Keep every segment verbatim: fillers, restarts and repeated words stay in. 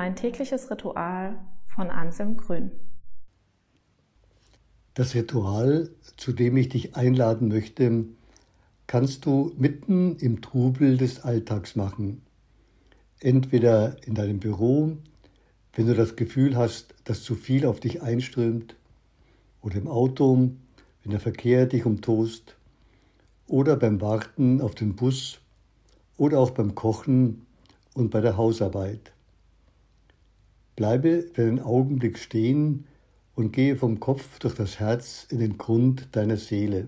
Mein tägliches Ritual von Anselm Grün. Das Ritual, zu dem ich dich einladen möchte, kannst du mitten im Trubel des Alltags machen. Entweder in deinem Büro, wenn du das Gefühl hast, dass zu viel auf dich einströmt, oder im Auto, wenn der Verkehr dich umtost, oder beim Warten auf den Bus oder auch beim Kochen und bei der Hausarbeit. Bleibe für einen Augenblick stehen und gehe vom Kopf durch das Herz in den Grund deiner Seele.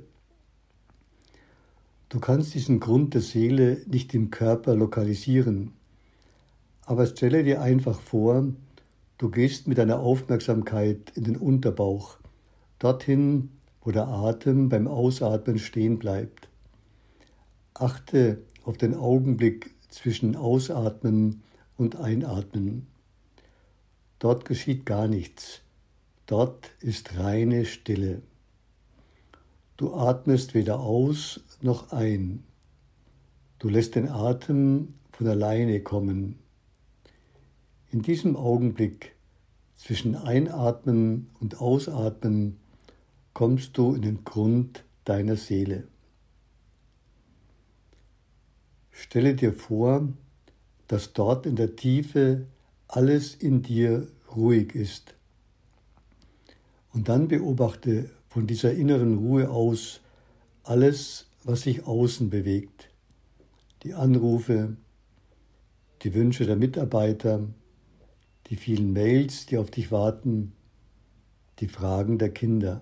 Du kannst diesen Grund der Seele nicht im Körper lokalisieren, aber stelle dir einfach vor, du gehst mit deiner Aufmerksamkeit in den Unterbauch, dorthin, wo der Atem beim Ausatmen stehen bleibt. Achte auf den Augenblick zwischen Ausatmen und Einatmen. Dort geschieht gar nichts. Dort ist reine Stille. Du atmest weder aus noch ein. Du lässt den Atem von alleine kommen. In diesem Augenblick zwischen Einatmen und Ausatmen kommst du in den Grund deiner Seele. Stelle dir vor, dass dort in der Tiefe alles in dir ruhig ist. Und dann beobachte von dieser inneren Ruhe aus alles, was sich außen bewegt. Die Anrufe, die Wünsche der Mitarbeiter, die vielen Mails, die auf dich warten, die Fragen der Kinder.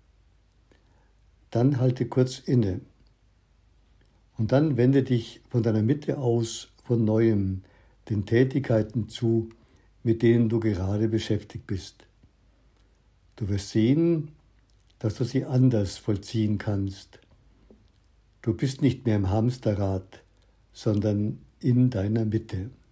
Dann halte kurz inne und dann wende dich von deiner Mitte aus von Neuem den Tätigkeiten zu, mit denen du gerade beschäftigt bist. Du wirst sehen, dass du sie anders vollziehen kannst. Du bist nicht mehr im Hamsterrad, sondern in deiner Mitte.